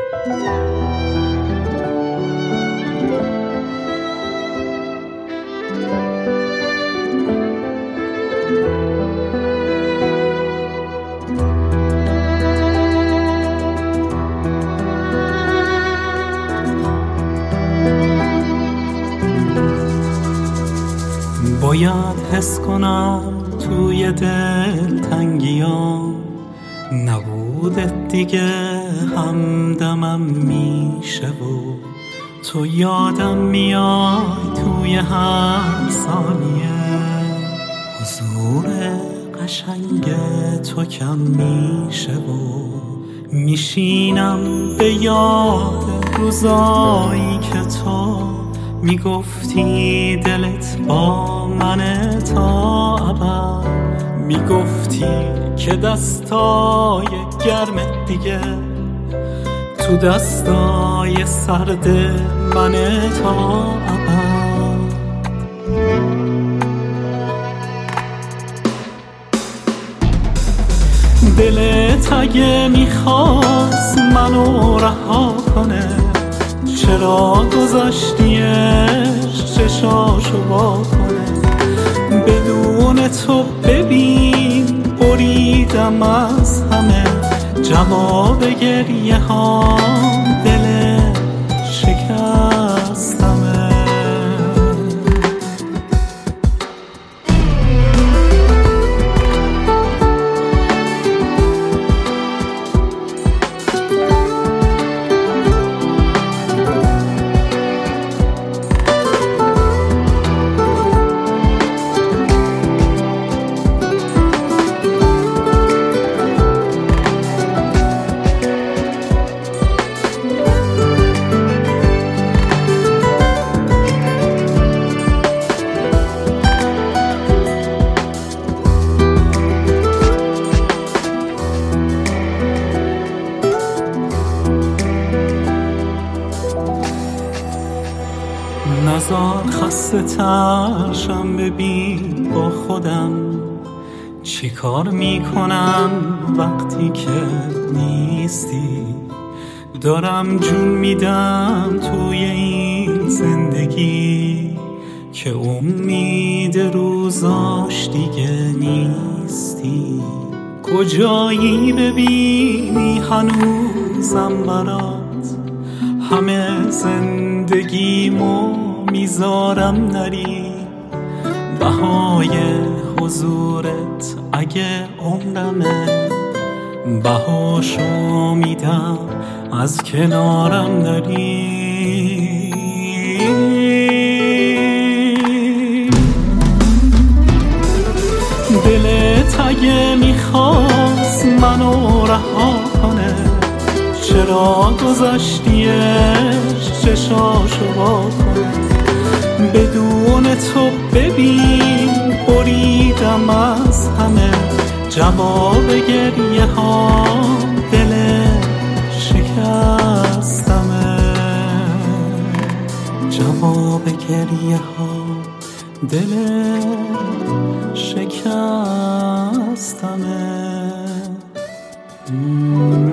باید حس کنم توی دل تنگیام نبودت دیگه همدمم میشه و تو یادم میای توی هر ثانیه حضور قشنگ تو کم میشه و میشینم به یاد روزایی که تو میگفتی دلت با منه تا ابد میگفتی که دستای گرمت دیگه تو دستای سرد منه تا ابد دلت اگه میخواست منو رها کنه چرا گذاشتیش چشاشو وا کنه بدون تو ببین بریدم از همه جواب گریه ها دل شکستمه نزار خسته ترشم ببین با خودم چی کار میکنم وقتی که نیستی دارم جون میدم توی این زندگی که امید روزاش دیگه نیستی کجایی ببینی هنوزم برات همه زندگیمو میذارم نری بهای حضورت اگه عمرمه بهاشو میدم از کنارم نری دلت اگه میخواست منو رها کنه چرا گذاشتیش چشاشو وا کنه بدون تو ببین بریدم از همه جواب گریه ها دل شکستمه جواب گریه ها دل شکستمه